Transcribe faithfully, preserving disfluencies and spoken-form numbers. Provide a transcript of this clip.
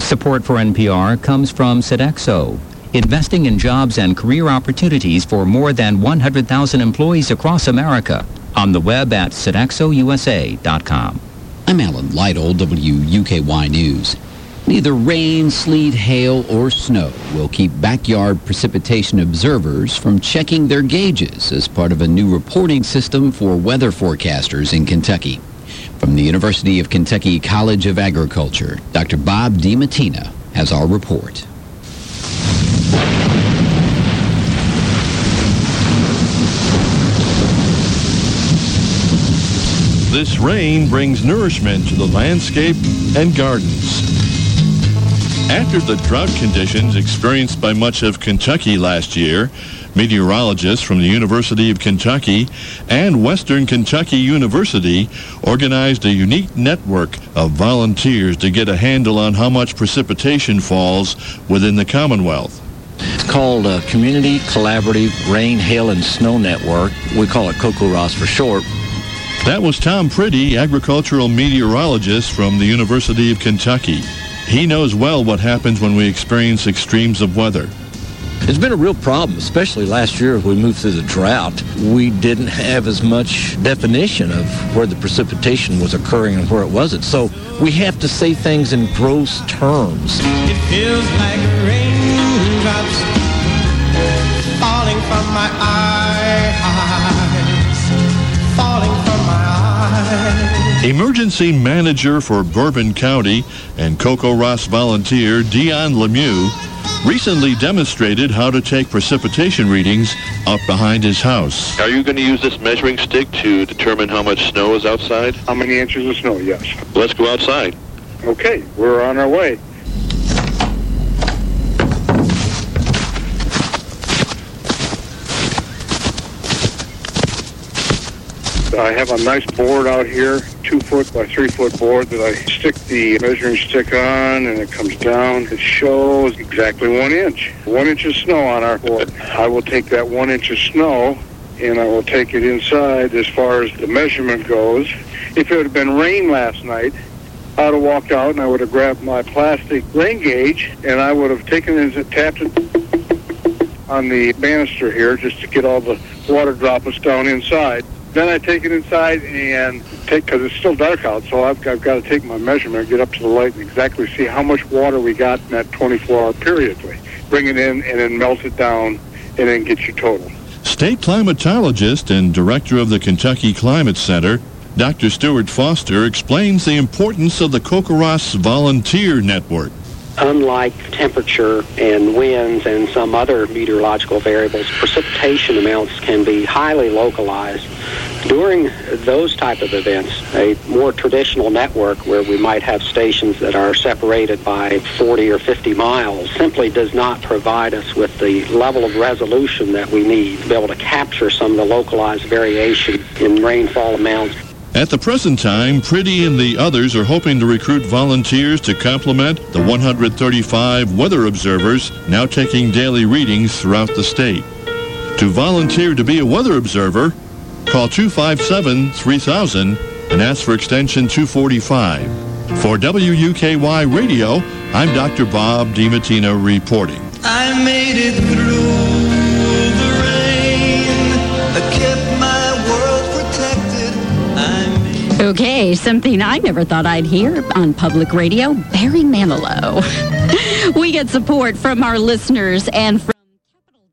Support for N P R comes from Sodexo, investing in jobs and career opportunities for more than one hundred thousand employees across America. On the web at sodexo u s a dot com. I'm Alan Lytle, W U K Y News. Neither rain, sleet, hail, or snow will keep backyard precipitation observers from checking their gauges as part of a new reporting system for weather forecasters in Kentucky. From the University of Kentucky College of Agriculture, Doctor Bob DiMattina has our report. This rain brings nourishment to the landscape and gardens. After the drought conditions experienced by much of Kentucky last year, meteorologists from the University of Kentucky and Western Kentucky University organized a unique network of volunteers to get a handle on how much precipitation falls within the Commonwealth. It's called a Community Collaborative Rain, Hail, and Snow Network. We call it CoCoRaHS for short. That was Tom Priddy, agricultural meteorologist from the University of Kentucky. He knows well what happens when we experience extremes of weather. It's been a real problem, especially last year as we moved through the drought. We didn't have as much definition of where the precipitation was occurring and where it wasn't. So we have to say things in gross terms. It feels like raindrops falling from my eyes, falling from my eyes. Emergency manager for Bourbon County and CoCoRaHS volunteer Dion Lemieux recently demonstrated how to take precipitation readings up behind his house. Are you going to use this measuring stick to determine how much snow is outside? How many inches of snow, yes. Let's go outside. Okay, we're on our way. I have a nice board out here, two foot by three foot board that I stick the measuring stick on, and it comes down. It shows exactly one inch. One inch of snow on our board. I will take that one inch of snow, and I will take it inside as far as the measurement goes. If it had been rain last night, I would have walked out and I would have grabbed my plastic rain gauge, and I would have taken it and tapped it on the banister here just to get all the water droplets down inside. Then I take it inside and take, because it's still dark out, so I've, I've got to take my measurement, get up to the light, and exactly see how much water we got in that twenty-four hour period. Bring it in and then melt it down and then get your total. State climatologist and director of the Kentucky Climate Center, Doctor Stuart Foster, explains the importance of the CoCoRaHS Volunteer Network. Unlike temperature and winds and some other meteorological variables, precipitation amounts can be highly localized. During those type of events, a more traditional network where we might have stations that are separated by forty or fifty miles simply does not provide us with the level of resolution that we need to be able to capture some of the localized variation in rainfall amounts. At the present time, Priddy and the others are hoping to recruit volunteers to complement the one hundred thirty-five weather observers now taking daily readings throughout the state. To volunteer to be a weather observer, call two five seven, three thousand and ask for extension two forty-five. For W U K Y Radio, I'm Doctor Bob DiMattina reporting. I made it through the rain that kept my world protected. Okay, something I never thought I'd hear on public radio, Barry Manilow. We get support from our listeners and